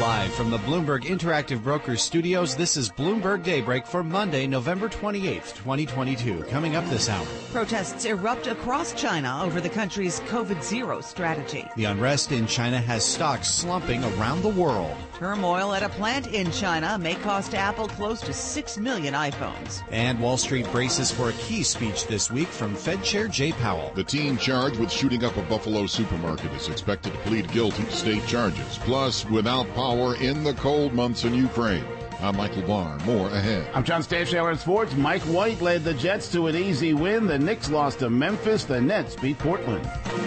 Live from the Bloomberg Interactive Brokers studios, this is Bloomberg Daybreak for Monday, November 28th, 2022. Coming up this hour. Protests erupt across China over the country's COVID-0 strategy. The unrest in China has stocks slumping around the world. Turmoil at a plant in China may cost Apple close to 6 million iPhones. And Wall Street braces for a key speech this week from Fed Chair Jay Powell. The teen charged with shooting up a Buffalo supermarket is expected to plead guilty to state charges. Plus, without power in the cold months in Ukraine. I'm Michael Barr. More ahead. I'm John Stashower in sports. Mike White led the Jets to an easy win. The Knicks lost to Memphis. The Nets beat Portland.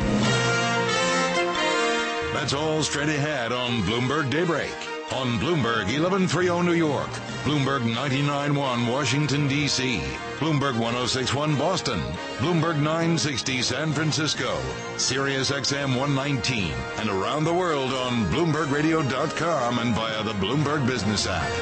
That's all straight ahead on Bloomberg Daybreak. On Bloomberg 1130 New York, Bloomberg 99.1 Washington, D.C., Bloomberg 106.1 Boston, Bloomberg 960 San Francisco, Sirius XM 119, and around the world on BloombergRadio.com and via the Bloomberg Business app.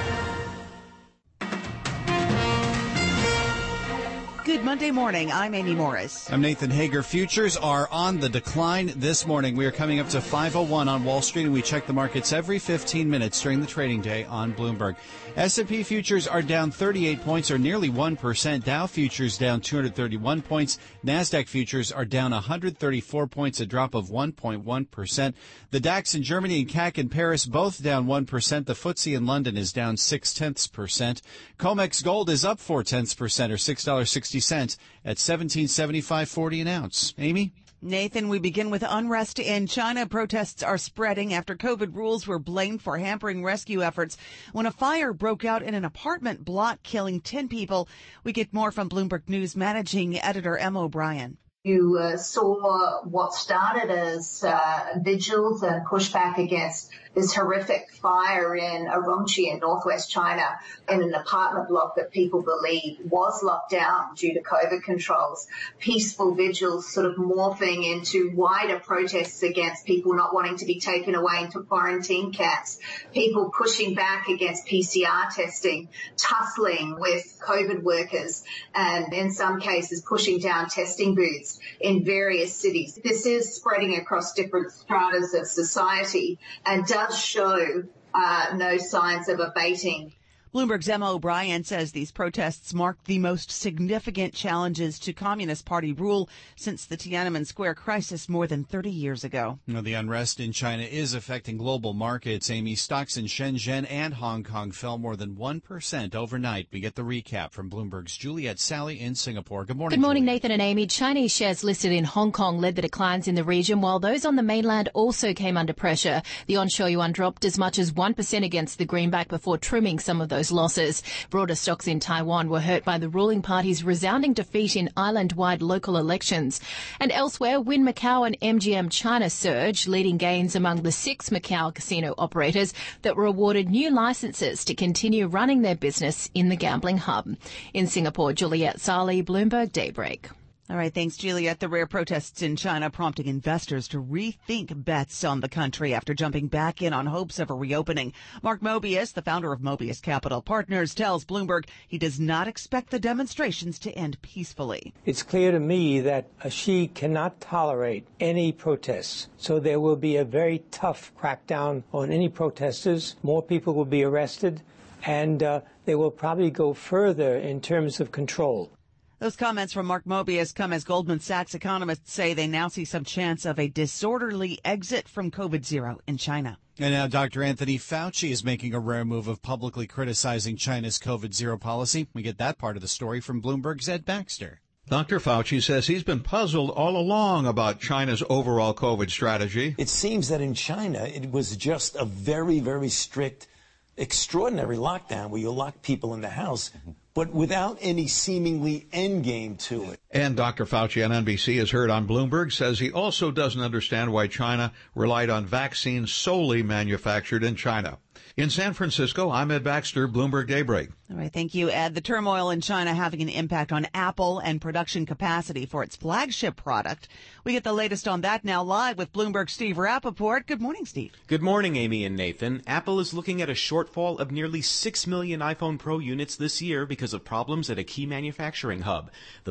Good Monday morning. I'm Amy Morris. I'm Nathan Hager. Futures are on the decline this morning. We are coming up to 501 on Wall Street, and we check the markets every 15 minutes during the trading day on Bloomberg. S&P futures are down 38 points, or nearly 1%. Dow futures down 231 points. NASDAQ futures are down 134 points, a drop of 1.1%. The DAX in Germany and CAC in Paris both down 1%. The FTSE in London is down 0.6%. COMEX gold is up 0.4%, or $6.60 at $17.75.40 an ounce. Amy? Nathan, we begin with unrest in China. Protests are spreading after COVID rules were blamed for hampering rescue efforts when a fire broke out in an apartment block, killing 10 people. We get more from Bloomberg News managing editor Emma O'Brien. You saw what started as vigils and pushback against this horrific fire in Urumqi in northwest China in an apartment block that people believe was locked down due to COVID controls. Peaceful vigils sort of morphing into wider protests against people not wanting to be taken away into quarantine camps, people pushing back against PCR testing, tussling with COVID workers, and in some cases pushing down testing booths in various cities. This is spreading across different stratas of society and does show no signs of abating. Bloomberg's Emma O'Brien says these protests mark the most significant challenges to Communist Party rule since the Tiananmen Square crisis more than 30 years ago. The unrest in China is affecting global markets. Amy, stocks in Shenzhen and Hong Kong fell more than 1% overnight. We get the recap from Bloomberg's Juliet Sally in Singapore. Good morning. Good morning, Juliet. Nathan and Amy. Chinese shares listed in Hong Kong led the declines in the region, while those on the mainland also came under pressure. The onshore yuan dropped as much as 1% against the greenback before trimming some of those losses. Broader stocks in Taiwan were hurt by the ruling party's resounding defeat in island-wide local elections. And elsewhere, Wynn Macau and MGM China surged, leading gains among the 6 Macau casino operators that were awarded new licenses to continue running their business in the gambling hub. In Singapore, Juliet Sali, Bloomberg Daybreak. All right, thanks, Juliet. The rare protests in China prompting investors to rethink bets on the country after jumping back in on hopes of a reopening. Mark Mobius, the founder of Mobius Capital Partners, tells Bloomberg he does not expect the demonstrations to end peacefully. It's clear to me that Xi cannot tolerate any protests, so there will be a very tough crackdown on any protesters. More people will be arrested, and they will probably go further in terms of control. Those comments from Mark Mobius come as Goldman Sachs economists say they now see some chance of a disorderly exit from COVID-0 in China. And now Dr. Anthony Fauci is making a rare move of publicly criticizing China's COVID-0 policy. We get that part of the story from Bloomberg's Ed Baxter. Dr. Fauci says he's been puzzled all along about China's overall COVID strategy. It seems that in China, it was just a very, very strict, extraordinary lockdown where you lock people in the house, but without any seemingly end game to it. And Dr. Fauci on NBC, as heard on Bloomberg, says he also doesn't understand why China relied on vaccines solely manufactured in China. In San Francisco, I'm Ed Baxter, Bloomberg Daybreak. All right, thank you, Ed. The turmoil in China having an impact on Apple and production capacity for its flagship product. We get the latest on that now live with Bloomberg's Steve Rappaport. Good morning, Steve. Good morning, Amy and Nathan. Apple is looking at a shortfall of nearly 6 million iPhone Pro units this year because of problems at a key manufacturing hub. The plant has been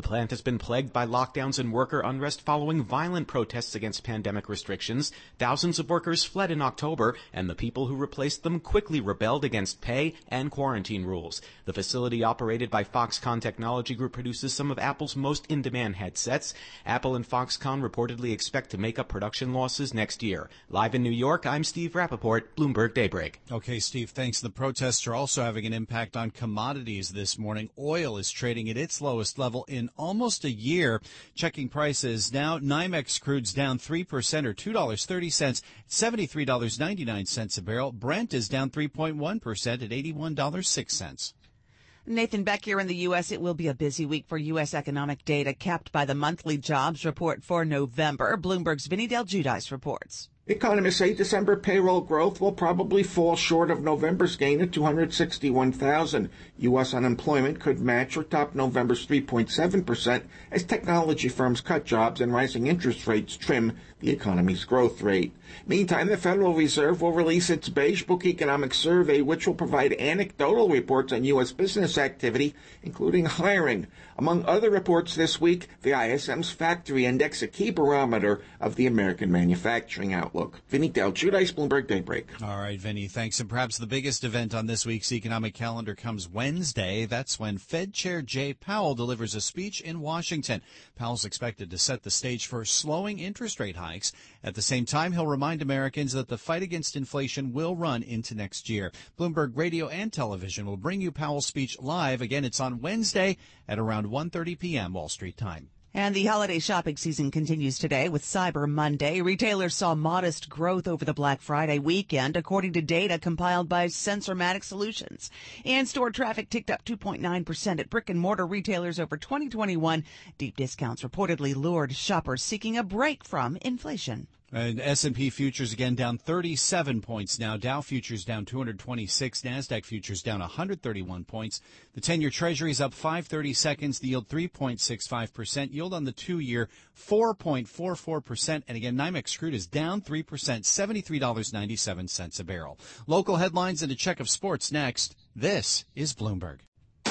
been plagued by lockdowns and worker unrest following violent protests against pandemic restrictions. Thousands of workers fled in October, and the people who replaced them quickly rebelled against pay and quarantine rules. The facility, operated by Foxconn Technology Group, produces some of Apple's most in-demand headsets. Apple and Foxconn reportedly expect to make up production losses next year. Live in New York, I'm Steve Rappaport, Bloomberg Daybreak. Okay, Steve, thanks. The protests are also having an impact on commodities this morning. Oil is trading at its lowest level in almost a year. Checking prices now, NYMEX crude's down 3% or $2.30, $73.99 a barrel. Brent is down 3.1% at $81.06. Nathan Beck here in the U.S. It will be a busy week for U.S. economic data capped by the monthly jobs report for November. Bloomberg's Vinny Del Giudice reports. Economists say December payroll growth will probably fall short of November's gain at 261,000. U.S. unemployment could match or top November's 3.7% as technology firms cut jobs and rising interest rates trim the economy's growth rate. Meantime, the Federal Reserve will release its Beige Book Economic Survey, which will provide anecdotal reports on U.S. business activity, including hiring. Among other reports this week, the ISM's Factory Index, a key barometer of the American manufacturing outlook. Vinny Del Giudice, Bloomberg Daybreak. All right, Vinny, thanks. And perhaps the biggest event on this week's economic calendar comes Wednesday. That's when Fed Chair Jay Powell delivers a speech in Washington. Powell's expected to set the stage for slowing interest rate hikes. At the same time, he'll remind Americans that the fight against inflation will run into next year. Bloomberg Radio and Television will bring you Powell's speech live. Again, it's on Wednesday at around 1:30 p.m. Wall Street time. And the holiday shopping season continues today with Cyber Monday. Retailers saw modest growth over the Black Friday weekend, according to data compiled by Sensormatic Solutions. In-store traffic ticked up 2.9% at brick-and-mortar retailers over 2021. Deep discounts reportedly lured shoppers seeking a break from inflation. And S&P futures again down 37 points now. Dow futures down 226. NASDAQ futures down 131 points. The 10-year Treasury is up 5/30 seconds. The yield 3.65%. Yield on the 2-year 4.44%. And again, NYMEX crude is down 3%, $73.97 a barrel. Local headlines and a check of sports next. This is Bloomberg.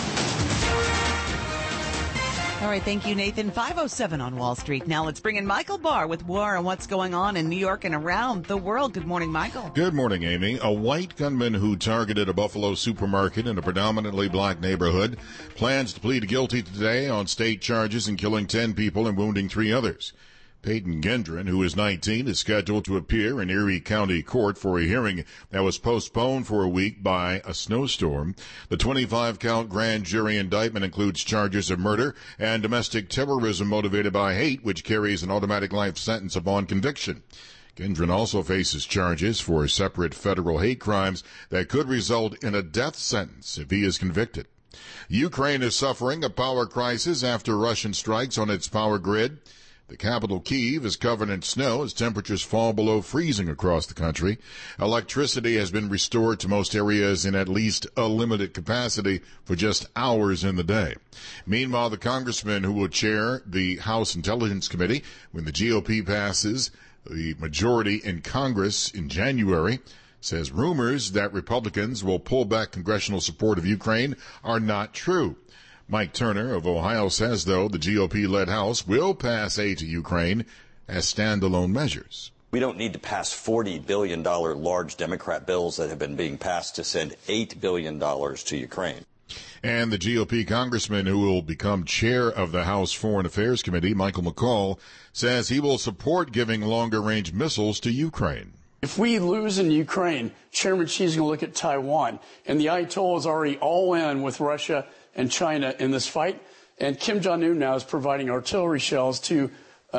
All right, thank you, Nathan. 5:07 on Wall Street. Now let's bring in Michael Barr with more on what's going on in New York and around the world. Good morning, Michael. Good morning, Amy. A white gunman who targeted a Buffalo supermarket in a predominantly black neighborhood plans to plead guilty today on state charges in killing 10 people and wounding 3 others. Peyton Gendron, who is 19, is scheduled to appear in Erie County Court for a hearing that was postponed for a week by a snowstorm. The 25-count grand jury indictment includes charges of murder and domestic terrorism motivated by hate, which carries an automatic life sentence upon conviction. Gendron also faces charges for separate federal hate crimes that could result in a death sentence if he is convicted. Ukraine is suffering a power crisis after Russian strikes on its power grid. The capital, Kyiv, is covered in snow as temperatures fall below freezing across the country. Electricity has been restored to most areas in at least a limited capacity for just hours in the day. Meanwhile, the congressman who will chair the House Intelligence Committee when the GOP passes the majority in Congress in January says rumors that Republicans will pull back congressional support of Ukraine are not true. Mike Turner of Ohio says, though, the GOP-led House will pass aid to Ukraine as standalone measures. We don't need to pass $40 billion large Democrat bills that have been being passed to send $8 billion to Ukraine. And the GOP congressman who will become chair of the House Foreign Affairs Committee, Michael McCaul, says he will support giving longer-range missiles to Ukraine. If we lose in Ukraine, Chairman Xi is going to look at Taiwan, and the Ayatollah is already all in with Russia and China in this fight, and Kim Jong-un now is providing artillery shells to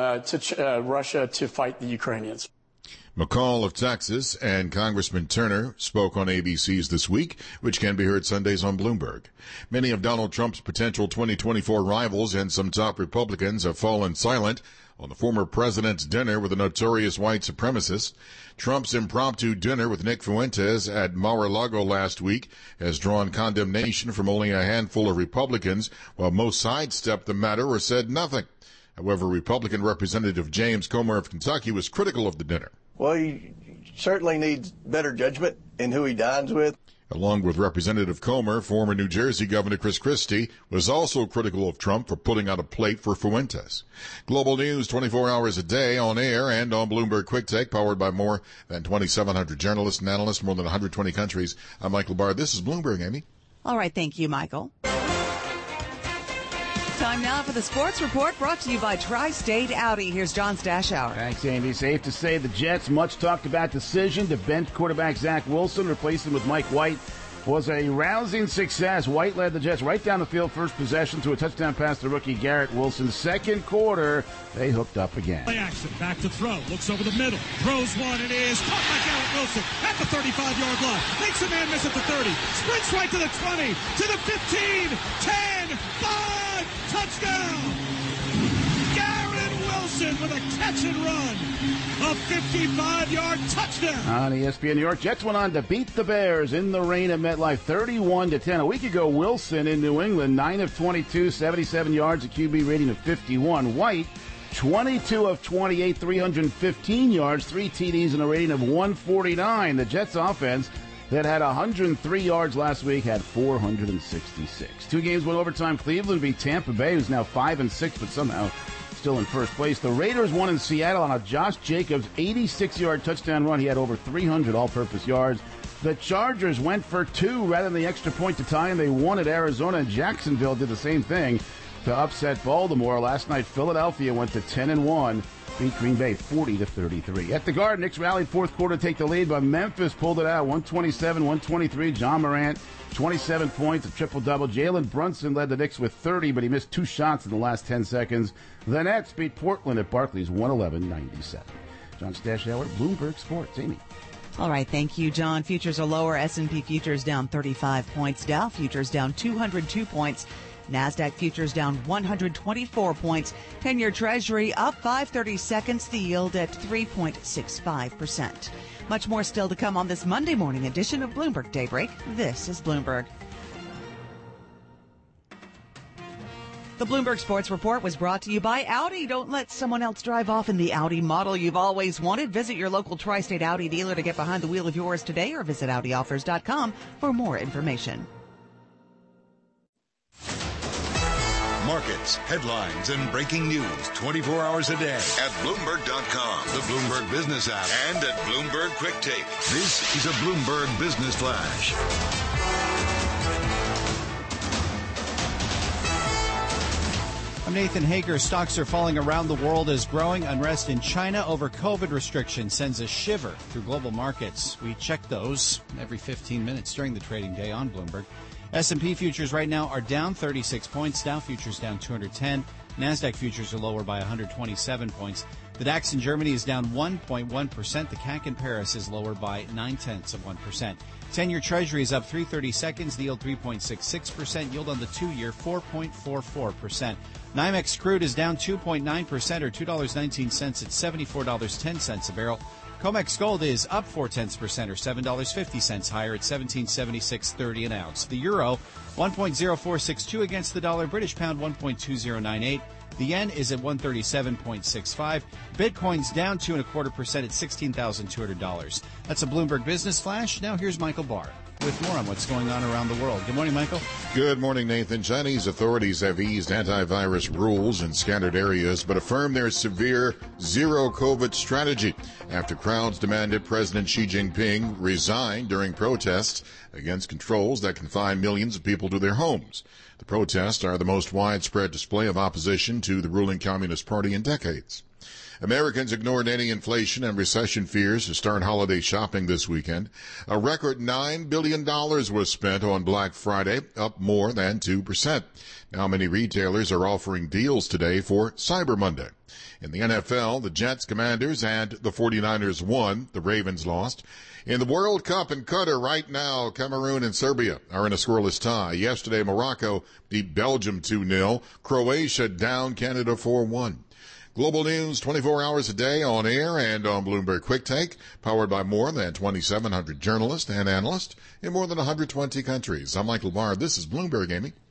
Russia to fight the Ukrainians. McCall of Texas and Congressman Turner spoke on ABC's This Week, which can be heard Sundays on Bloomberg. Many of Donald Trump's potential 2024 rivals and some top Republicans have fallen silent on the former president's dinner with a notorious white supremacist. Trump's impromptu dinner with Nick Fuentes at Mar-a-Lago last week has drawn condemnation from only a handful of Republicans, while most sidestepped the matter or said nothing. However, Republican Representative James Comer of Kentucky was critical of the dinner. Well, he certainly needs better judgment in who he dines with. Along with Representative Comer, former New Jersey Governor Chris Christie was also critical of Trump for putting out a plate for Fuentes. Global news 24 hours a day on air and on Bloomberg Quick Take, powered by more than 2,700 journalists and analysts, more than 120 countries. I'm Michael Barr. This is Bloomberg, Amy. All right, thank you, Michael. Time now for the Sports Report, brought to you by Tri-State Audi. Here's John Stashower. Thanks, Amy. Safe to say the Jets' much-talked-about decision to bench quarterback Zach Wilson, replace him with Mike White, was a rousing success. White led the Jets right down the field, first possession, to a touchdown pass to rookie Garrett Wilson. Second quarter, they hooked up again. Play action, back to throw, looks over the middle, throws one, it is caught by Garrett Wilson at the 35-yard line. Makes a man miss at the 30, sprints right to the 20, to the 15, 10, 5, touchdown! Garrett Wilson with a catch and run. A 55-yard touchdown. On ESPN New York, Jets went on to beat the Bears in the rain at MetLife 31-10. A week ago, Wilson in New England, 9 of 22, 77 yards, a QB rating of 51. White, 22 of 28, 315 yards, 3 TDs, and a rating of 149. The Jets offense that had 103 yards last week had 466. 2 games went overtime. Cleveland beat Tampa Bay, who's now 5-6, but somehow still in first place. The Raiders won in Seattle on a Josh Jacobs 86-yard touchdown run. He had over 300 all-purpose yards. The Chargers went for 2 rather than the extra point to tie, and they won at Arizona. And Jacksonville did the same thing to upset Baltimore. Last night, Philadelphia went to 10-1, beat Green Bay 40-33. At the Garden, Knicks rallied fourth quarter to take the lead, but Memphis pulled it out 127-123. John Morant, 27 points, a triple-double. Jalen Brunson led the Knicks with 30, but he missed 2 shots in the last 10 seconds. The Nets beat Portland at Barclays 111-97. John Stashower, Bloomberg Sports. Amy. All right, thank you, John. Futures are lower. S&P futures down 35 points. Dow futures down 202 points. NASDAQ futures down 124 points. 10-year Treasury up 5/32, the yield at 3.65%. Much more still to come on this Monday morning edition of Bloomberg Daybreak. This is Bloomberg. The Bloomberg Sports Report was brought to you by Audi. Don't let someone else drive off in the Audi model you've always wanted. Visit your local Tri-State Audi dealer to get behind the wheel of yours today, or visit AudiOffers.com for more information. Markets, headlines, and breaking news 24 hours a day at Bloomberg.com, the Bloomberg Business app, and at Bloomberg Quick Take. This is a Bloomberg Business Flash. I'm Nathan Hager. Stocks are falling around the world as growing unrest in China over COVID restrictions sends a shiver through global markets. We check those every 15 minutes during the trading day on Bloomberg. S&P futures right now are down 36 points. Dow futures down 210. NASDAQ futures are lower by 127 points. The DAX in Germany is down 1.1%. The CAC in Paris is lower by 0.9%. 10-year Treasury is up 3/32. The yield 3.66%. Yield on the 2-year 4.44%. NYMEX crude is down 2.9% or $2.19 at $74.10 a barrel. COMEX gold is up 0.4% or $7.50 higher at $17.76.30 an ounce. The euro 1.0462 against the dollar. British pound 1.2098. The yen is at 137.65. Bitcoin's down 2.25% at $16,200. That's a Bloomberg Business Flash. Now here's Michael Barr with more on what's going on around the world. Good morning, Michael. Good morning, Nathan. Chinese authorities have eased antivirus rules in scattered areas, but affirm their severe zero-COVID strategy after crowds demanded President Xi Jinping resign during protests against controls that confine millions of people to their homes. The protests are the most widespread display of opposition to the ruling Communist Party in decades. Americans ignored any inflation and recession fears to start holiday shopping this weekend. A record $9 billion was spent on Black Friday, up more than 2%. Now many retailers are offering deals today for Cyber Monday. In the NFL, the Jets, Commanders, and the 49ers won. The Ravens lost. In the World Cup in Qatar right now, Cameroon and Serbia are in a scoreless tie. Yesterday, Morocco beat Belgium 2-0. Croatia down Canada 4-1. Global news 24 hours a day on air and on Bloomberg Quick Take, powered by more than 2,700 journalists and analysts in more than 120 countries. I'm Michael Barr. This is Bloomberg, Amy.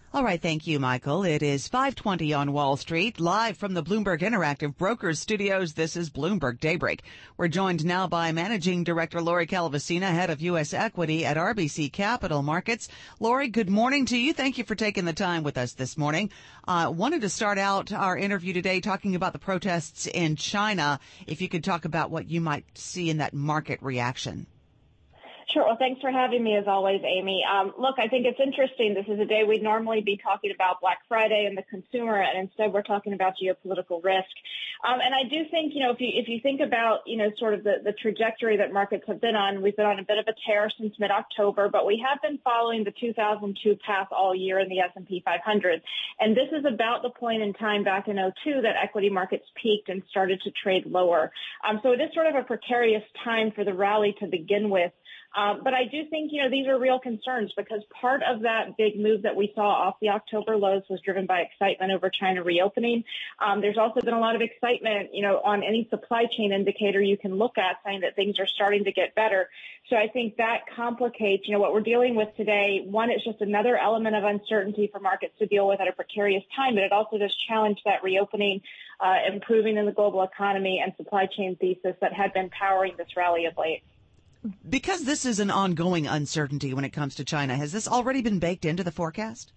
All right, thank you, Michael. It is 5:20 on Wall Street, live from the Bloomberg Interactive Brokers Studios. This is Bloomberg Daybreak. We're joined now by Managing Director Lori Calvasina, head of U.S. equity at RBC Capital Markets. Lori, good morning to you. Thank you for taking the time with us this morning. Wanted to start out our interview today talking about the protests in China. If you could talk about what you might see in that market reaction. Sure. Well, thanks for having me, as always, Amy. Look, I think it's interesting. This is a day we'd normally be talking about Black Friday and the consumer, and instead we're talking about geopolitical risk. And I do think, if you think about, sort of the trajectory that markets have been on, we've been on a bit of a tear since mid-October, but we have been following the 2002 path all year in the S&P 500. And this is about the point in time back in 2002 that equity markets peaked and started to trade lower. So it is sort of a precarious time for the rally to begin with. But I do think, these are real concerns because part of that big move that we saw off the October lows was driven by excitement over China reopening. There's also been a lot of excitement, on any supply chain indicator you can look at saying that things are starting to get better. So I think that complicates, what we're dealing with today. One, it's just another element of uncertainty for markets to deal with at a precarious time, but it also does challenge that reopening, improving in the global economy and supply chain thesis that had been powering this rally of late. Because this is an ongoing uncertainty when it comes to China, has this already been baked into the forecast?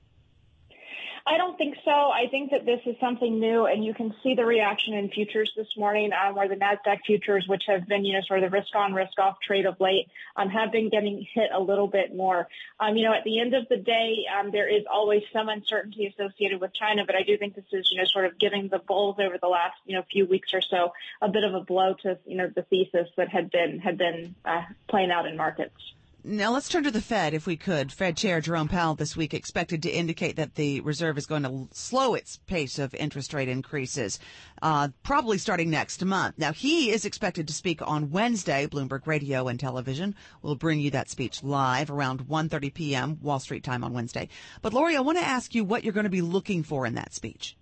I don't think so. I think that this is something new, and you can see the reaction in futures this morning, where the NASDAQ futures, which have been, sort of the risk-on, risk-off trade of late, have been getting hit a little bit more. At the end of the day, there is always some uncertainty associated with China, but I do think this is, sort of giving the bulls over the last, few weeks or so a bit of a blow to, the thesis that had been playing out in markets. Now let's turn to the Fed, if we could. Fed Chair Jerome Powell this week expected to indicate that the Reserve is going to slow its pace of interest rate increases, probably starting next month. Now, he is expected to speak on Wednesday. Bloomberg Radio and Television will bring you that speech live around 1:30 p.m. Wall Street time on Wednesday. But, Lori, I want to ask you what you're going to be looking for in that speech.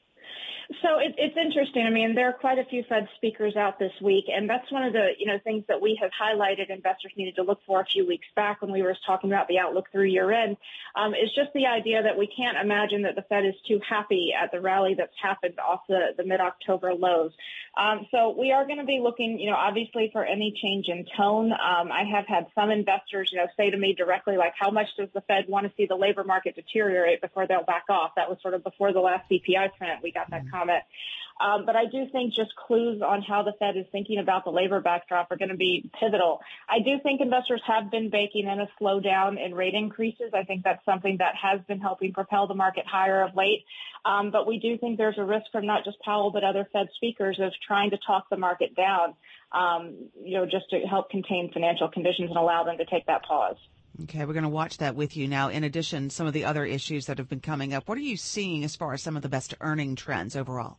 So it's interesting. I mean, there are quite a few Fed speakers out this week, and that's one of the, things that we have highlighted investors needed to look for a few weeks back when we were talking about the outlook through year end, is just the idea that we can't imagine that the Fed is too happy at the rally that's happened off the mid-October lows. So we are going to be looking, obviously for any change in tone. I have had some investors, say to me directly, like, how much does the Fed want to see the labor market deteriorate before they'll back off? That was sort of before the last CPI print. We got that comment. But I do think just clues on how the Fed is thinking about the labor backdrop are going to be pivotal. I do think investors have been baking in a slowdown in rate increases. I think that's something that has been helping propel the market higher of late. But we do think there's a risk from not just Powell, but other Fed speakers of trying to talk the market down, just to help contain financial conditions and allow them to take that pause. Okay, we're going to watch that with you now. In addition, some of the other issues that have been coming up, what are you seeing as far as some of the best earning trends overall?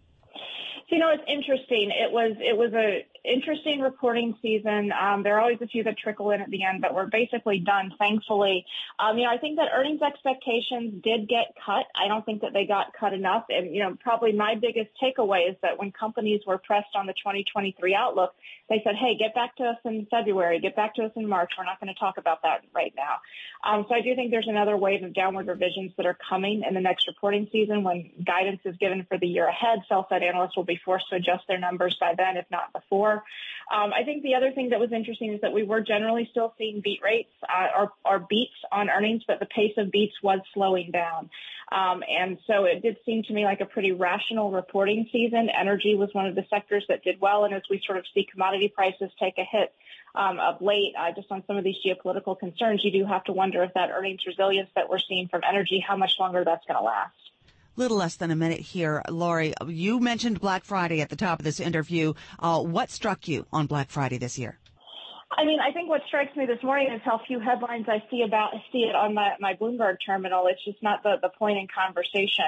So, it's interesting. It was a interesting reporting season. There are always a few that trickle in at the end, but we're basically done, thankfully. I think that earnings expectations did get cut. I don't think that they got cut enough. And, probably my biggest takeaway is that when companies were pressed on the 2023 outlook, they said, hey, get back to us in February, get back to us in March. We're not going to talk about that right now. So I do think there's another wave of downward revisions that are coming in the next reporting season when guidance is given for the year ahead. Sell-side analysts will be forced to adjust their numbers by then, if not before. I think the other thing that was interesting is that we were generally still seeing beat rates or beats on earnings, but the pace of beats was slowing down. And so it did seem to me like a pretty rational reporting season. Energy was one of the sectors that did well. And as we sort of see commodity prices take a hit of late, just on some of these geopolitical concerns, you do have to wonder if that earnings resilience that we're seeing from energy, how much longer that's going to last. Little less than a minute here. Lori, you mentioned Black Friday at the top of this interview. What struck you on Black Friday this year? I mean, I think what strikes me this morning is how few headlines I see it on my Bloomberg terminal. It's just not the point in conversation.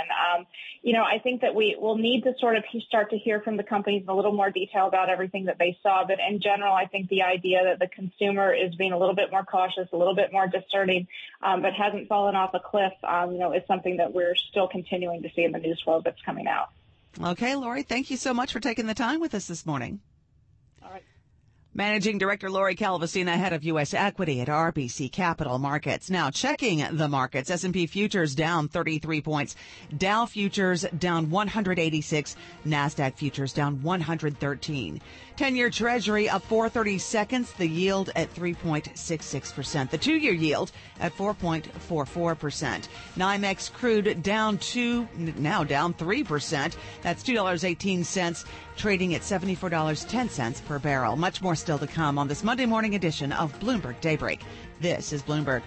I think that we will need to sort of start to hear from the companies in a little more detail about everything that they saw. But in general, I think the idea that the consumer is being a little bit more cautious, a little bit more discerning, but hasn't fallen off a cliff, is something that we're still continuing to see in the news flow that's coming out. Okay, Lori, thank you so much for taking the time with us this morning. All right. Managing Director Lori Calvasina, head of U.S. equity at RBC Capital Markets. Now checking the markets. S&P futures down 33 points. Dow futures down 186. NASDAQ futures down 113. 10-year Treasury up 4/32. The yield at 3.66%. The 2-year yield at 4.44%. NYMEX crude down 3%. That's $2.18. Trading at $74.10 per barrel. Much more still to come on this Monday morning edition of Bloomberg Daybreak. This is Bloomberg.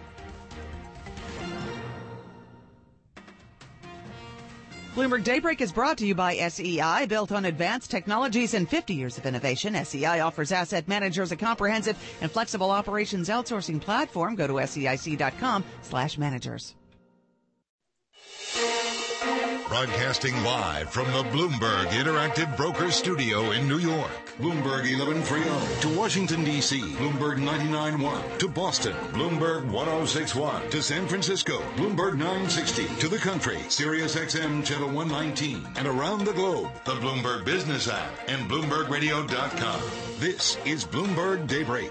Bloomberg Daybreak is brought to you by SEI, built on advanced technologies and 50 years of innovation. SEI offers asset managers a comprehensive and flexible operations outsourcing platform. Go to SEIC.com/managers. Broadcasting live from the Bloomberg Interactive Brokers Studio in New York. Bloomberg 1130 to Washington, D.C. Bloomberg 99.1 to Boston. Bloomberg 106.1 to San Francisco. Bloomberg 960 to the country. Sirius XM Channel 119. And around the globe, the Bloomberg Business app and BloombergRadio.com. This is Bloomberg Daybreak.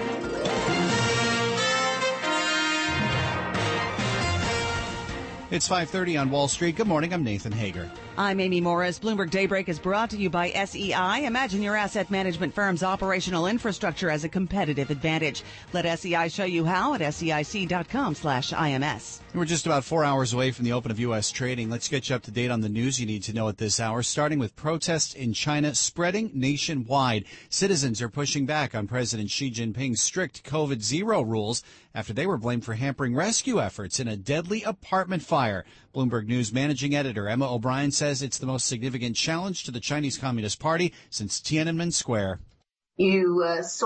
It's 5:30 on Wall Street. Good morning. I'm Nathan Hager. I'm Amy Morris. Bloomberg Daybreak is brought to you by SEI. Imagine your asset management firm's operational infrastructure as a competitive advantage. Let SEI show you how at SEIC.com/IMS. We're just about 4 hours away from the open of U.S. trading. Let's get you up to date on the news you need to know at this hour, starting with protests in China spreading nationwide. Citizens are pushing back on President Xi Jinping's strict COVID-0 rules after they were blamed for hampering rescue efforts in a deadly apartment fire. Bloomberg News managing editor Emma O'Brien says it's the most significant challenge to the Chinese Communist Party since Tiananmen Square. You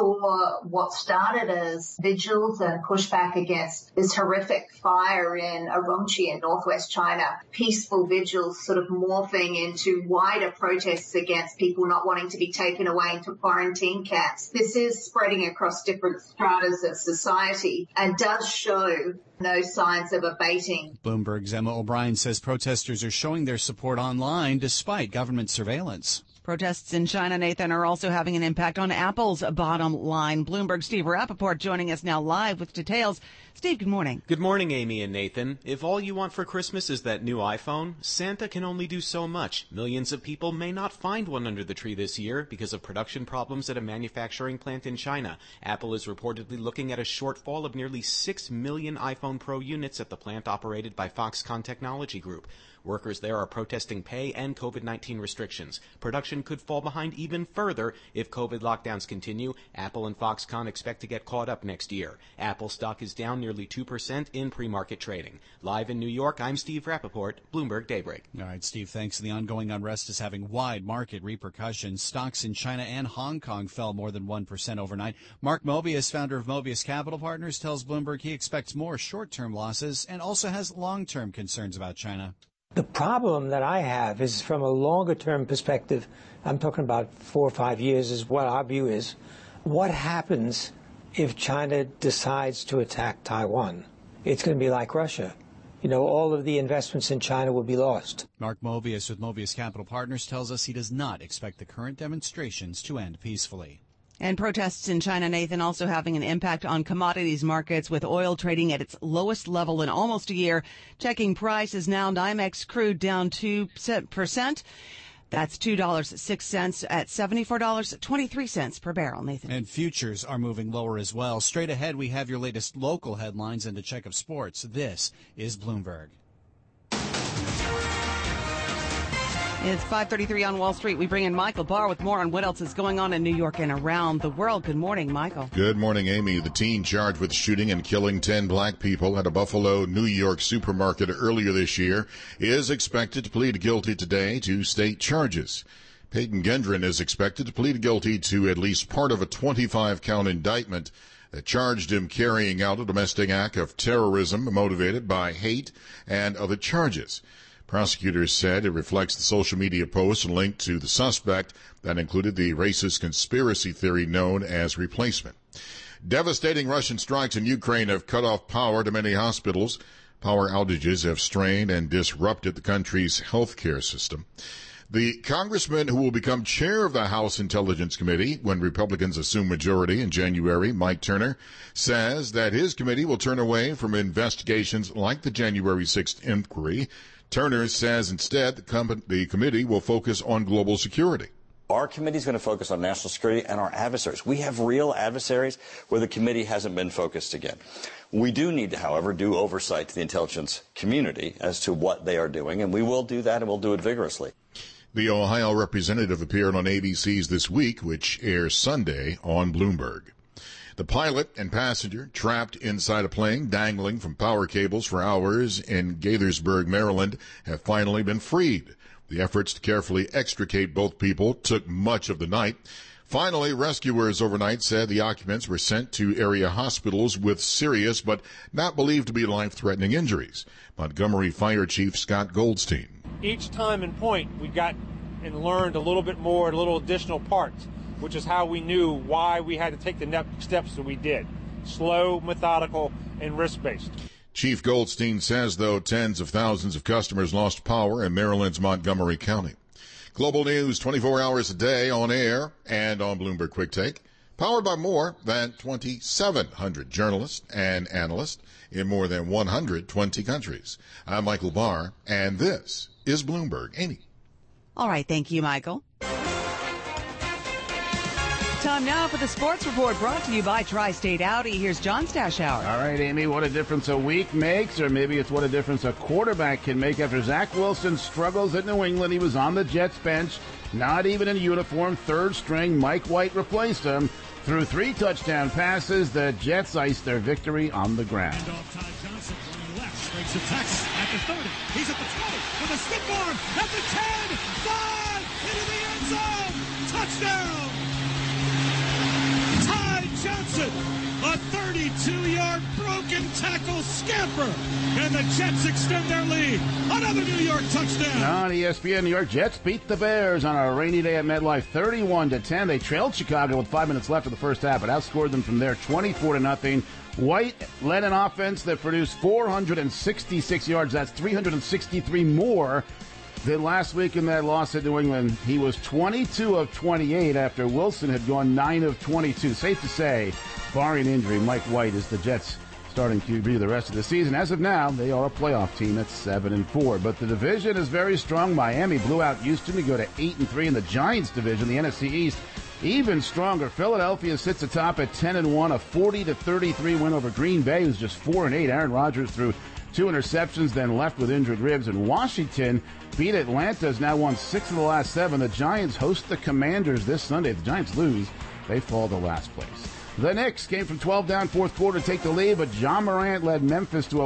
saw what started as vigils and pushback against this horrific fire in Urumqi in northwest China. Peaceful vigils sort of morphing into wider protests against people not wanting to be taken away into quarantine camps. This is spreading across different stratas of society and does show no signs of abating. Bloomberg's Emma O'Brien says protesters are showing their support online despite government surveillance. Protests in China, Nathan, are also having an impact on Apple's bottom line. Bloomberg's Steve Rappaport joining us now live with details. Steve, good morning. Good morning, Amy and Nathan. If all you want for Christmas is that new iPhone, Santa can only do so much. Millions of people may not find one under the tree this year because of production problems at a manufacturing plant in China. Apple is reportedly looking at a shortfall of nearly 6 million iPhone Pro units at the plant operated by Foxconn Technology Group. Workers there are protesting pay and COVID-19 restrictions. Production could fall behind even further if COVID lockdowns continue. Apple and Foxconn expect to get caught up next year. Apple stock is down nearly 2% in pre-market trading. Live in New York, I'm Steve Rappaport, Bloomberg Daybreak. All right, Steve, thanks. The ongoing unrest is having wide market repercussions. Stocks in China and Hong Kong fell more than 1% overnight. Mark Mobius, founder of Mobius Capital Partners, tells Bloomberg he expects more short-term losses and also has long-term concerns about China. The problem that I have is from a longer-term perspective. I'm talking about 4 or 5 years is what our view is. What happens if China decides to attack Taiwan? It's going to be like Russia. You know, all of the investments in China will be lost. Mark Mobius with Mobius Capital Partners tells us he does not expect the current demonstrations to end peacefully. And protests in China, Nathan, also having an impact on commodities markets with oil trading at its lowest level in almost a year. Checking price is now NYMEX crude down 2%. That's $2.06 at $74.23 per barrel, Nathan. And futures are moving lower as well. Straight ahead, we have your latest local headlines and a check of sports. This is Bloomberg. It's 5:33 on Wall Street. We bring in Michael Barr with more on what else is going on in New York and around the world. Good morning, Michael. Good morning, Amy. The teen charged with shooting and killing 10 black people at a Buffalo, New York supermarket earlier this year is expected to plead guilty today to state charges. Peyton Gendron is expected to plead guilty to at least part of a 25-count indictment that charged him carrying out a domestic act of terrorism motivated by hate and other charges. Prosecutors said it reflects the social media posts linked to the suspect that included the racist conspiracy theory known as replacement. Devastating Russian strikes in Ukraine have cut off power to many hospitals. Power outages have strained and disrupted the country's healthcare system. The congressman who will become chair of the House Intelligence Committee when Republicans assume majority in January, Mike Turner, says that his committee will turn away from investigations like the January 6th inquiry. Turner says instead the committee will focus on global security. Our committee is going to focus on national security and our adversaries. We have real adversaries where the committee hasn't been focused again. We do need to, however, do oversight to the intelligence community as to what they are doing, and we will do that, and we'll do it vigorously. The Ohio representative appeared on ABC's This Week, which airs Sunday on Bloomberg. The pilot and passenger trapped inside a plane dangling from power cables for hours in Gaithersburg, Maryland, have finally been freed. The efforts to carefully extricate both people took much of the night. Finally, rescuers overnight said the occupants were sent to area hospitals with serious but not believed to be life-threatening injuries. Montgomery Fire Chief Scott Goldstein. Each time and point, we got and learned a little bit more, a little additional parts, which is how we knew why we had to take the steps that we did. Slow, methodical, and risk-based. Chief Goldstein says, though, tens of thousands of customers lost power in Maryland's Montgomery County. Global news 24 hours a day on air and on Bloomberg Quick Take, powered by more than 2,700 journalists and analysts in more than 120 countries. I'm Michael Barr, and this is Bloomberg. Amy. All right, thank you, Michael. Time now for the Sports Report, brought to you by Tri-State Audi. Here's John Stashower. All right, Amy, what a difference a week makes, or maybe it's what a difference a quarterback can make. After Zach Wilson struggles at New England, he was on the Jets bench, not even in uniform. Third string, Mike White replaced him. Through 3 touchdown passes, the Jets iced their victory on the ground. Ty Johnson running left, strikes attacks at the 30. He's at the 20 with a stiff arm at the 10, 5, into the end zone. Touchdown! Ty Johnson, a 32-yard broken tackle scamper, and the Jets extend their lead. Another New York touchdown. On ESPN, New York Jets beat the Bears on a rainy day at MetLife 31-10. They trailed Chicago with 5 minutes left of the first half, but outscored them from there 24-0. White led an offense that produced 466 yards. That's 363 more than last week in that loss at New England. He was 22 of 28 after Wilson had gone 9 of 22. Safe to say, barring injury, Mike White is the Jets' starting QB the rest of the season. As of now, they are a playoff team at 7-4. But the division is very strong. Miami blew out Houston to go to 8-3 in the Giants division, the NFC East. Even stronger, Philadelphia sits atop at 10-1, a 40-33 win over Green Bay, who's just 4-8. Aaron Rodgers threw 2 interceptions, then left with injured ribs. And Washington beat Atlanta, has now won 6 of the last 7. The Giants host the Commanders this Sunday. If the Giants lose, they fall to last place. The Knicks came from 12 down fourth quarter to take the lead, but John Morant led Memphis to a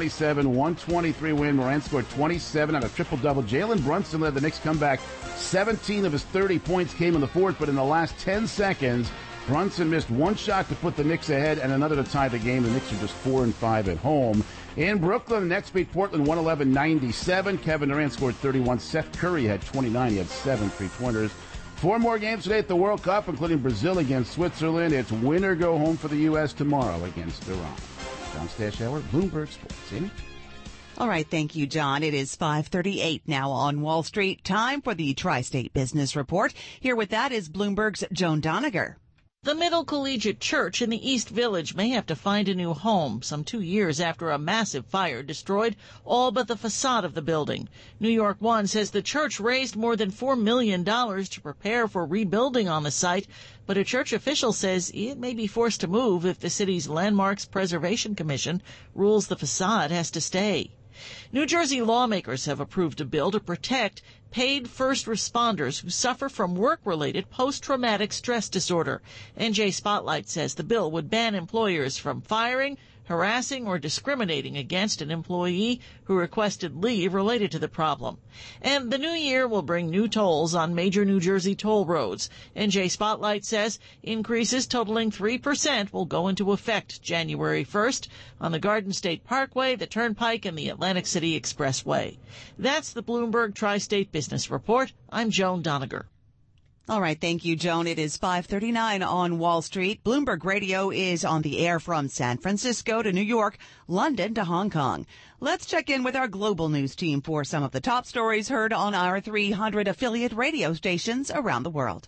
127-123 win. Morant scored 27 on a triple-double. Jalen Brunson led the Knicks comeback. 17 of his 30 points came in the fourth, but in the last 10 seconds, Brunson missed one shot to put the Knicks ahead and another to tie the game. The Knicks are just 4-5 at home. In Brooklyn, the Nets beat Portland 111-97. Kevin Durant scored 31. Seth Curry had 29. He had 7 3-pointers. 4 more games today at the World Cup, including Brazil against Switzerland. It's win or go home for the U.S. tomorrow against Iran. John Stashower, Bloomberg Sports. Amy? All right, thank you, John. It is 5:38 now on Wall Street. Time for the Tri-State Business Report. Here with that is Bloomberg's Joan Doniger. The Middle Collegiate Church in the East Village may have to find a new home some 2 years after a massive fire destroyed all but the facade of the building. New York One says the church raised more than $4 million to prepare for rebuilding on the site, but a church official says it may be forced to move if the city's Landmarks Preservation Commission rules the facade has to stay. New Jersey lawmakers have approved a bill to protect paid first responders who suffer from work-related post-traumatic stress disorder. NJ Spotlight says the bill would ban employers from firing, harassing, or discriminating against an employee who requested leave related to the problem. And the new year will bring new tolls on major New Jersey toll roads. NJ Spotlight says increases totaling 3% will go into effect January 1st on the Garden State Parkway, the Turnpike, and the Atlantic City Expressway. That's the Bloomberg Tri-State Business Report. I'm Joan Doniger. All right. Thank you, Joan. It is 5:39 on Wall Street. Bloomberg Radio is on the air from San Francisco to New York, London to Hong Kong. Let's check in with our global news team for some of the top stories heard on our 300 affiliate radio stations around the world.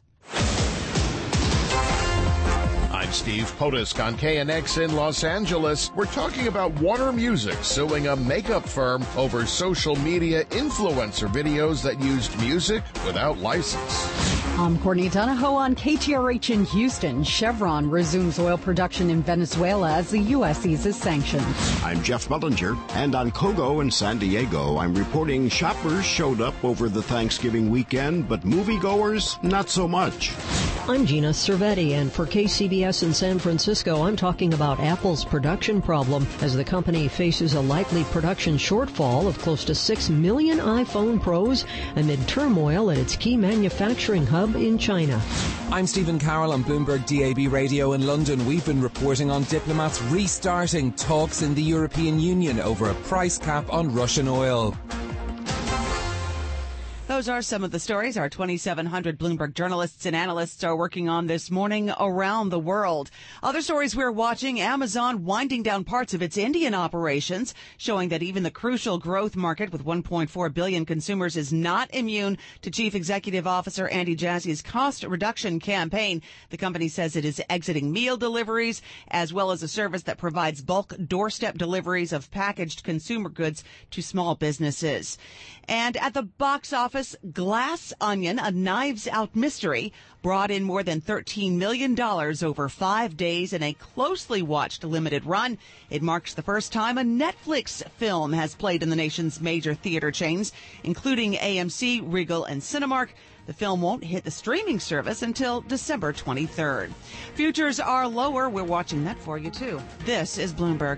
I'm Steve Potisk on KNX in Los Angeles. We're talking about Warner Music suing a makeup firm over social media influencer videos that used music without license. I'm Courtney Donahoe on KTRH in Houston. Chevron resumes oil production in Venezuela as the U.S. eases sanctions. I'm Jeff Mullinger, and on Kogo in San Diego, I'm reporting shoppers showed up over the Thanksgiving weekend, but moviegoers, not so much. I'm Gina Cervetti, and for KCBS in San Francisco, I'm talking about Apple's production problem as the company faces a likely production shortfall of close to 6 million iPhone Pros amid turmoil at its key manufacturing hub in China. I'm Stephen Carroll on Bloomberg DAB Radio in London. We've been reporting on diplomats restarting talks in the European Union over a price cap on Russian oil. Those are some of the stories our 2,700 Bloomberg journalists and analysts are working on this morning around the world. Other stories we're watching, Amazon winding down parts of its Indian operations, showing that even the crucial growth market with 1.4 billion consumers is not immune to Chief Executive Officer Andy Jassy's cost reduction campaign. The company says it is exiting meal deliveries, as well as a service that provides bulk doorstep deliveries of packaged consumer goods to small businesses. And at the box office, Glass Onion, a Knives Out mystery, brought in more than $13 million over 5 days in a closely watched limited run. It marks the first time a Netflix film has played in the nation's major theater chains, including AMC, Regal, and Cinemark. The film won't hit the streaming service until December 23rd. Futures are lower. We're watching that for you, too. This is Bloomberg.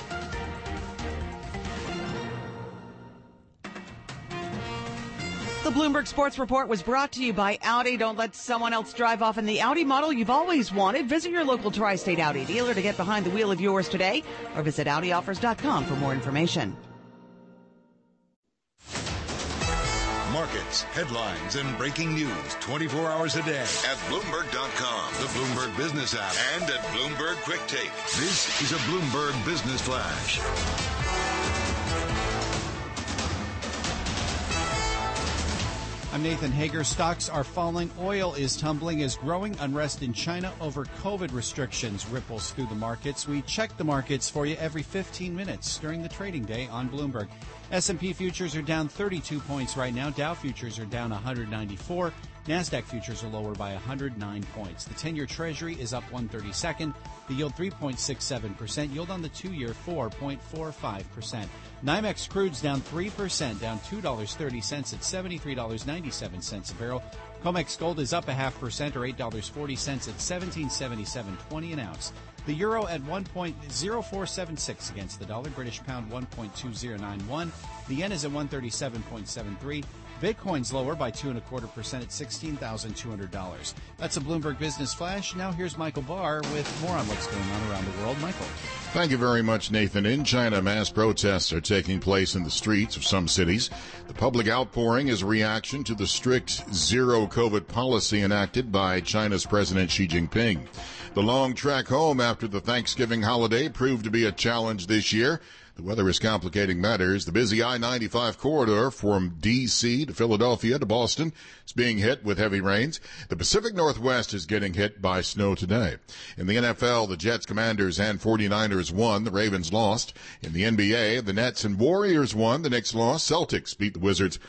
The Bloomberg Sports Report was brought to you by Audi. Don't let someone else drive off in the Audi model you've always wanted. Visit your local Tri-State Audi dealer to get behind the wheel of yours today, or visit AudiOffers.com for more information. Markets, headlines, and breaking news 24 hours a day at Bloomberg.com, the Bloomberg Business app, and at Bloomberg Quick Take. This is a Bloomberg Business Flash. I'm Nathan Hager. Stocks are falling. Oil is tumbling as growing unrest in China over COVID restrictions ripples through the markets. We check the markets for you every 15 minutes during the trading day on Bloomberg. S&P futures are down 32 points right now. Dow futures are down 194. NASDAQ futures are lower by 109 points. The 10-year Treasury is up 132nd. The yield 3.67%. Yield on the 2-year 4.45%. NYMEX crude's down 3%, down $2.30 at $73.97 a barrel. COMEX gold is up 0.5% or $8.40 at $17.7720 an ounce. The euro at 1.0476 against the dollar. British pound 1.2091. The yen is at 137.73. Bitcoin's lower by 2.25% at $16,200. That's a Bloomberg Business Flash. Now here's Michael Barr with more on what's going on around the world. Michael. Thank you very much, Nathan. In China, mass protests are taking place in the streets of some cities. The public outpouring is a reaction to the strict zero COVID policy enacted by China's President Xi Jinping. The long trek home after the Thanksgiving holiday proved to be a challenge this year. The weather is complicating matters. The busy I-95 corridor from D.C. to Philadelphia to Boston is being hit with heavy rains. The Pacific Northwest is getting hit by snow today. In the NFL, the Jets, Commanders, and 49ers won. The Ravens lost. In the NBA, the Nets and Warriors won. The Knicks lost. Celtics beat the Wizards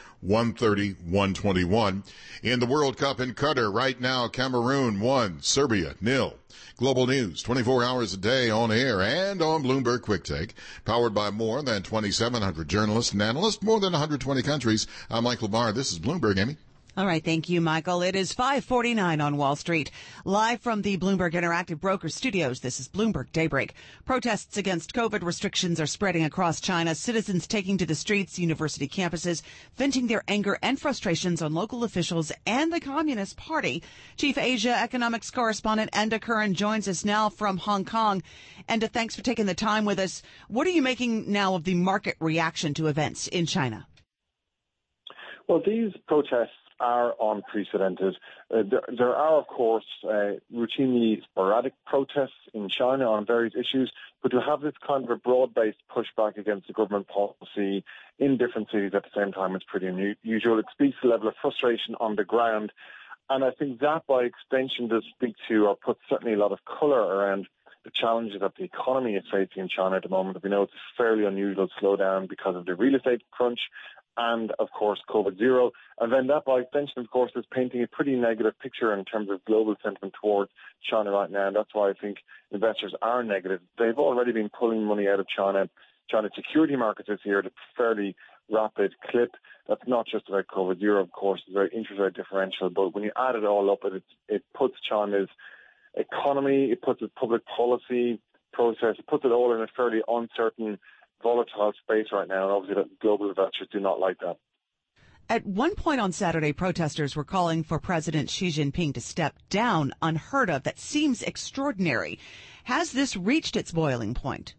130-121. In the World Cup in Qatar, right now, Cameroon 1, Serbia 0. Global news, 24 hours a day on air and on Bloomberg Quick Take, powered by more than 2,700 journalists and analysts, more than 120 countries. I'm Michael Barr. This is Bloomberg, Amy. All right. Thank you, Michael. It is 5:49 on Wall Street. Live from the Bloomberg Interactive Broker Studios, this is Bloomberg Daybreak. Protests against COVID restrictions are spreading across China. Citizens taking to the streets, university campuses, venting their anger and frustrations on local officials and the Communist Party. Chief Asia Economics Correspondent Enda Curran joins us now from Hong Kong. Enda, thanks for taking the time with us. What are you making now of the market reaction to events in China? Well, these protests are unprecedented. There are, of course, routinely sporadic protests in China on various issues, but to have this kind of a broad-based pushback against the government policy in different cities at the same time is pretty unusual. It speaks to the level of frustration on the ground. And I think that, by extension, does speak to or put certainly a lot of colour around the challenges that the economy is facing in China at the moment. We know it's a fairly unusual slowdown because of the real estate crunch and, of course, COVID-0. And then that, by extension, of course, is painting a pretty negative picture in terms of global sentiment towards China right now. And that's why I think investors are negative. They've already been pulling money out of China's security markets this year at a fairly rapid clip. That's not just about COVID-0, of course. It's very interest rate differential. But when you add it all up, it puts China's economy, it puts its public policy process, it puts it all in a fairly uncertain, volatile space right now, and obviously that global investors do not like that. At one point on Saturday, protesters were calling for President Xi Jinping to step down. Unheard of. That seems extraordinary. Has this reached its boiling point?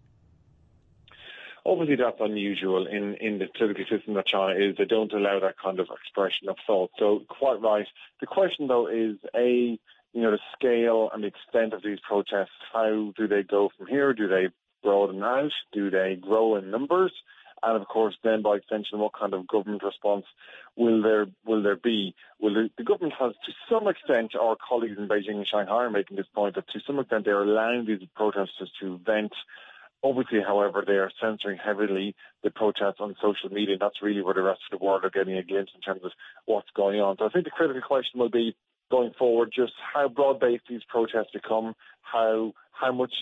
Obviously, that's unusual in the political system that China is. They don't allow that kind of expression of thought. So, quite right. The question, though, is, the scale and the extent of these protests. How do they go from here? Do they broaden out? Do they grow in numbers? And of course, then by extension, what kind of government response will there be? The government has, to some extent, our colleagues in Beijing and Shanghai are making this point, that to some extent they are allowing these protesters to vent. Obviously, however, they are censoring heavily the protests on social media, and that's really where the rest of the world are getting a glimpse in terms of what's going on. So I think the critical question will be, going forward, just how broad-based these protests become, how much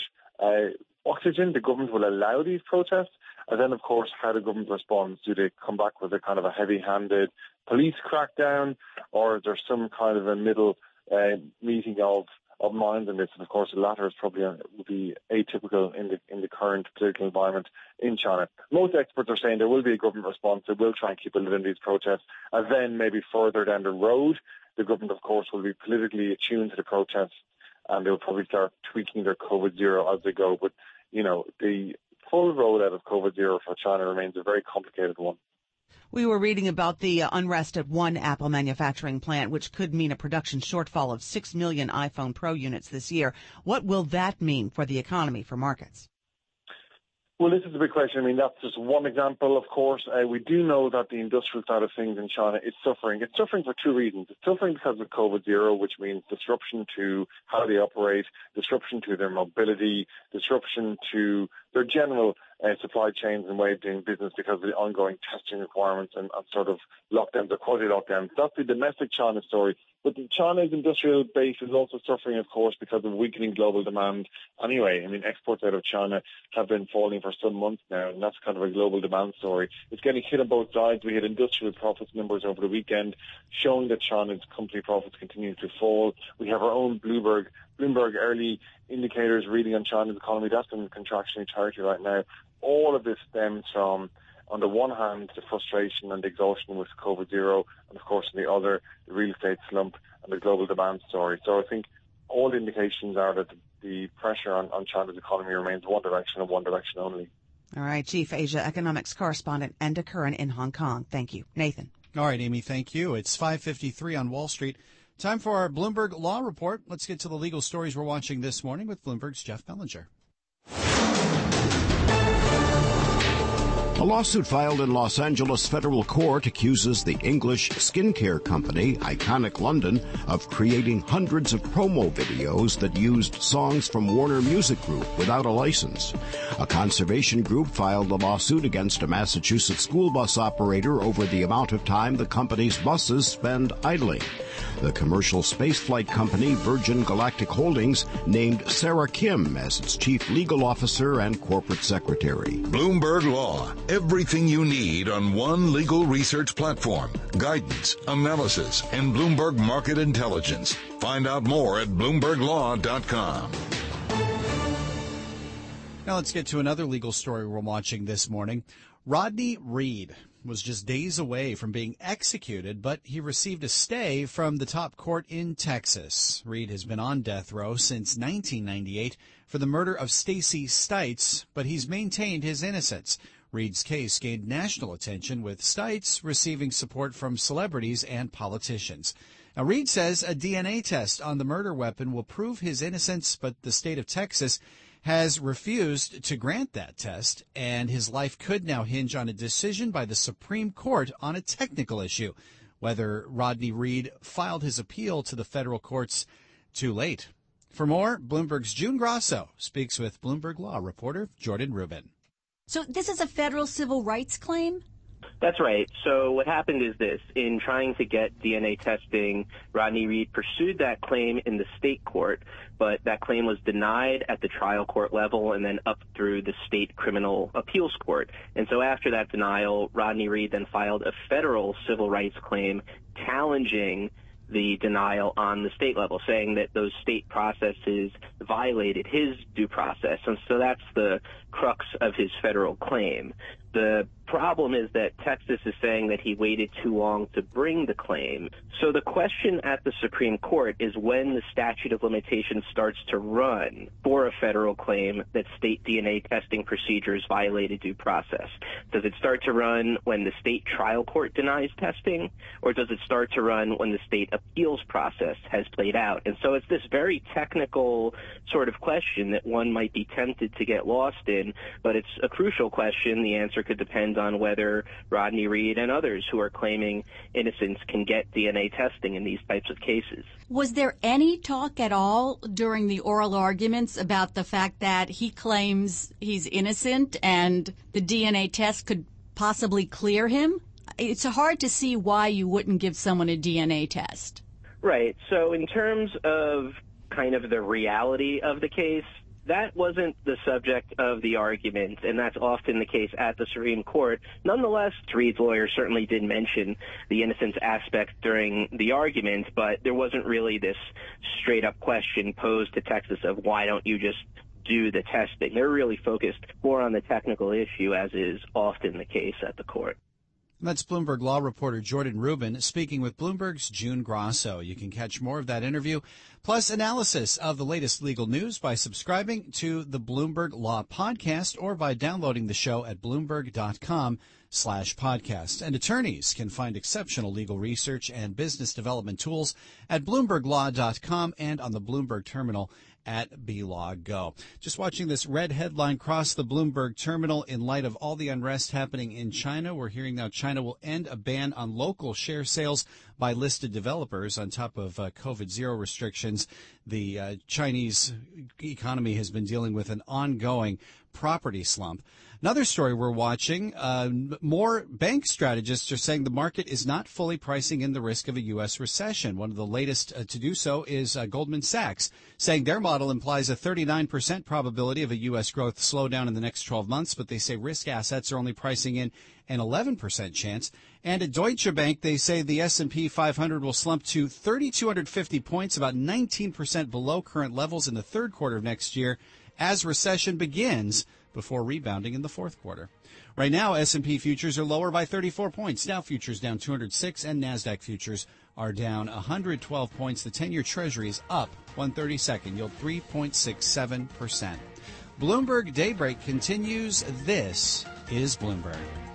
oxygen the government will allow these protests, and then, of course, how the government responds. Do they come back with a kind of a heavy-handed police crackdown, or is there some kind of a middle meeting of minds in this? And, of course, the latter is probably would be atypical in the current political environment in China. Most experts are saying there will be a government response. They will try and keep a lid on these protests, and then maybe further down the road, the government, of course, will be politically attuned to the protests, and they'll probably start tweaking their COVID-0 as they go. But, the full rollout of COVID-0 for China remains a very complicated one. We were reading about the unrest at one Apple manufacturing plant, which could mean a production shortfall of 6 million iPhone Pro units this year. What will that mean for the economy, for markets? Well, this is a big question. I mean, that's just one example, of course. We do know that the industrial side of things in China is suffering. It's suffering for two reasons. It's suffering because of COVID-0, which means disruption to how they operate, disruption to their mobility, disruption to their general supply chains and way of doing business because of the ongoing testing requirements and sort of lockdowns or quasi-lockdowns. That's the domestic China story. But China's industrial base is also suffering, of course, because of weakening global demand. Anyway, I mean, exports out of China have been falling for some months now, and that's kind of a global demand story. It's getting hit on both sides. We had industrial profits numbers over the weekend showing that China's company profits continue to fall. We have our own Bloomberg early indicators reading on China's economy. That's in contractionary territory right now. All of this stems from, on the one hand, the frustration and the exhaustion with COVID-0, and of course, on the other, the real estate slump and the global demand story. So I think all the indications are that the pressure on China's economy remains one direction and one direction only. All right, Chief Asia Economics Correspondent Enda Curran in Hong Kong. Thank you. Nathan. All right, Amy, thank you. It's 5:53 on Wall Street. Time for our Bloomberg Law Report. Let's get to the legal stories we're watching this morning with Bloomberg's Jeff Bellinger. A lawsuit filed in Los Angeles federal court accuses the English skincare company, Iconic London, of creating hundreds of promo videos that used songs from Warner Music Group without a license. A conservation group filed a lawsuit against a Massachusetts school bus operator over the amount of time the company's buses spend idling. The commercial spaceflight company Virgin Galactic Holdings named Sarah Kim as its chief legal officer and corporate secretary. Bloomberg Law. Everything you need on one legal research platform. Guidance, analysis, and Bloomberg Market Intelligence. Find out more at BloombergLaw.com. Now let's get to another legal story we're watching this morning. Rodney Reed was just days away from being executed, but he received a stay from the top court in Texas. Reed has been on death row since 1998 for the murder of Stacy Stites, but he's maintained his innocence. Reed's case gained national attention, with Stites receiving support from celebrities and politicians. Now, Reed says a DNA test on the murder weapon will prove his innocence, but the state of Texas has refused to grant that test, and his life could now hinge on a decision by the Supreme Court on a technical issue, whether Rodney Reed filed his appeal to the federal courts too late. For more, Bloomberg's June Grosso speaks with Bloomberg Law reporter Jordan Rubin. So this is a federal civil rights claim? That's right. So what happened is this. In trying to get DNA testing, Rodney Reed pursued that claim in the state court, but that claim was denied at the trial court level and then up through the state criminal appeals court. And so after that denial, Rodney Reed then filed a federal civil rights claim challenging the denial on the state level, saying that those state processes violated his due process. And so that's the crux of his federal claim. The problem is that Texas is saying that he waited too long to bring the claim. So the question at the Supreme Court is when the statute of limitations starts to run for a federal claim that state DNA testing procedures violated due process. Does it start to run when the state trial court denies testing, or does it start to run when the state appeals process has played out? And so it's this very technical sort of question that one might be tempted to get lost in, but it's a crucial question. The answer could depend on whether Rodney Reed and others who are claiming innocence can get DNA testing in these types of cases. Was there any talk at all during the oral arguments about the fact that he claims he's innocent and the DNA test could possibly clear him? It's hard to see why you wouldn't give someone a DNA test. Right. So in terms of kind of the reality of the case, that wasn't the subject of the argument, and that's often the case at the Supreme Court. Nonetheless, Reed's lawyer certainly did mention the innocence aspect during the argument, but there wasn't really this straight-up question posed to Texas of why don't you just do the testing. They're really focused more on the technical issue, as is often the case at the court. That's Bloomberg Law reporter Jordan Rubin speaking with Bloomberg's June Grosso. You can catch more of that interview, plus analysis of the latest legal news by subscribing to the Bloomberg Law podcast or by downloading the show at Bloomberg.com/podcast. And attorneys can find exceptional legal research and business development tools at BloombergLaw.com and on the Bloomberg terminal at BLaw Go. Just watching this red headline cross the Bloomberg terminal in light of all the unrest happening in China. We're hearing now China will end a ban on local share sales by listed developers on top of COVID-0 restrictions. The Chinese economy has been dealing with an ongoing property slump. Another story we're watching, more bank strategists are saying the market is not fully pricing in the risk of a U.S. recession. One of the latest to do so is Goldman Sachs, saying their model implies a 39% probability of a U.S. growth slowdown in the next 12 months, but they say risk assets are only pricing in an 11% chance. And at Deutsche Bank, they say the S&P 500 will slump to 3,250 points, about 19% below current levels in the third quarter of next year as recession begins, before rebounding in the fourth quarter. Right now, S&P futures are lower by 34 points. Dow futures down 206, and NASDAQ futures are down 112 points. The 10-year Treasury is up 1/32, yield 3.67%. Bloomberg Daybreak continues. This is Bloomberg.